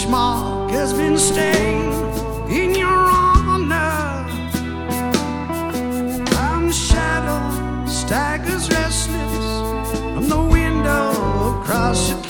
mark has been stained in your honor. I'm shadow staggers restless from the window across the